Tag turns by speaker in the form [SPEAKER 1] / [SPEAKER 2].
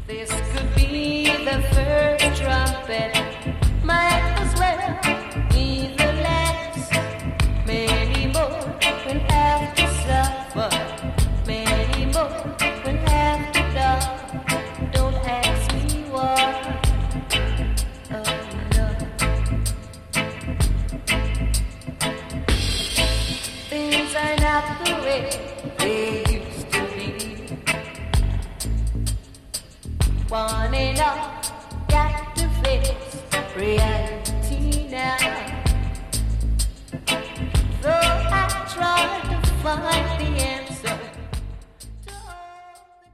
[SPEAKER 1] This could be the first trumpet, might as well be the last. Many more will have to suffer, many more will have to die. Don't ask me why. Oh no. Things are not the way they used to be. One enough.